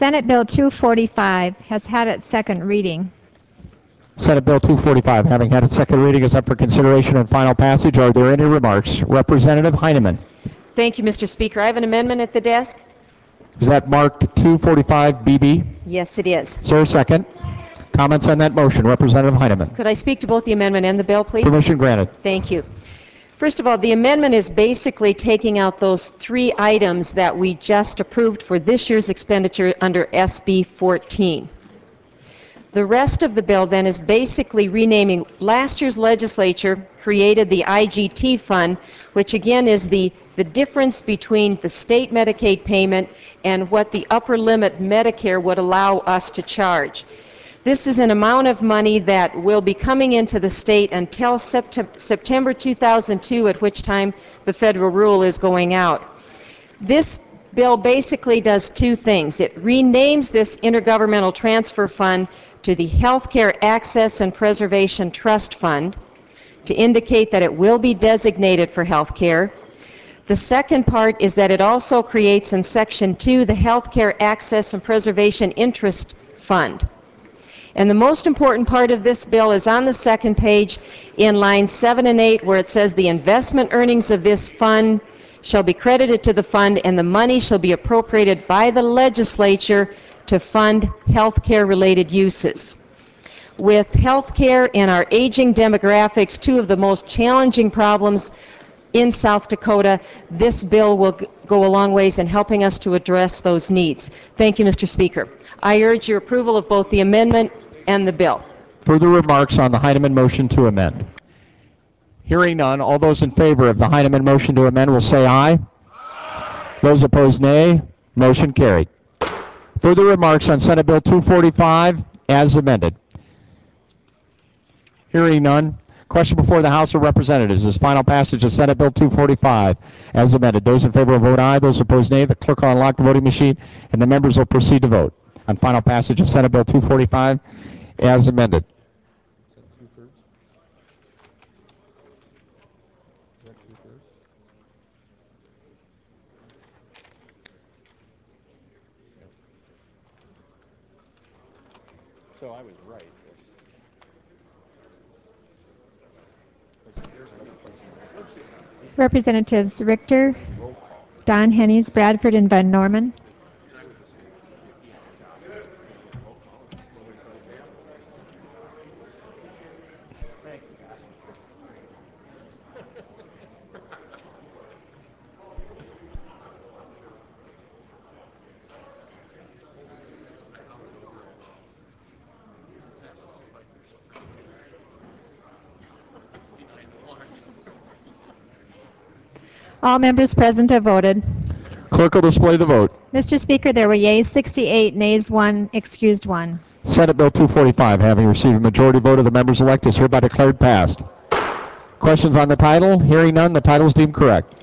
Senate Bill 245 has had its second reading. Senate Bill 245, having had its second reading, is up for consideration and final passage. Are there any remarks? Representative Heineman. Thank you, Mr. Speaker. I have an amendment at the desk. Is that marked 245 BB? Yes, it is. Is there a second? Comments on that motion? Representative Heineman. Could I speak to both the amendment and the bill, please? Permission granted. Thank you. First of all, the amendment is basically taking out those three items that we just approved for this year's expenditure under SB 14. The rest of the bill then is basically renaming. Last year's legislature created the IGT fund, which again is the difference between the state Medicaid payment and what the upper limit Medicare would allow us to charge. This is an amount of money that will be coming into the state until September 2002, at which time the federal rule is going out. This bill basically does two things. It renames this Intergovernmental Transfer Fund to the Healthcare Access and Preservation Trust Fund to indicate that it will be designated for health care. The second part is that it also creates in Section 2 the Healthcare Access and Preservation Interest Fund. And the most important part of this bill is on the second page in lines 7 and 8, where it says the investment earnings of this fund shall be credited to the fund and the money shall be appropriated by the legislature to fund health care related uses. With health care and our aging demographics, two of the most challenging problems in South Dakota, this bill will go a long ways in helping us to address those needs. Thank you, Mr. Speaker. I urge your approval of both the amendment and the bill. Further remarks on the Heineman motion to amend? Hearing none, all those in favor of the Heineman motion to amend will say aye. Aye. Those opposed, nay. Motion carried. Further remarks on Senate Bill 245 as amended? Hearing none. Question before the House of Representatives is final passage of Senate Bill 245 as amended. Those in favor will vote aye. Those opposed, nay. The clerk will unlock the voting machine, and the members will proceed to vote on final passage of Senate Bill 245 as amended. So I was right. Representatives Richter, Don Hennes, Bradford, and Van Norman. All members present have voted. Clerk will display the vote. Mr. Speaker, there were yeas 68, nays 1, excused 1. Senate Bill 245, having received a majority vote of the members elect, is hereby declared passed. Questions on the title? Hearing none, the title is deemed correct.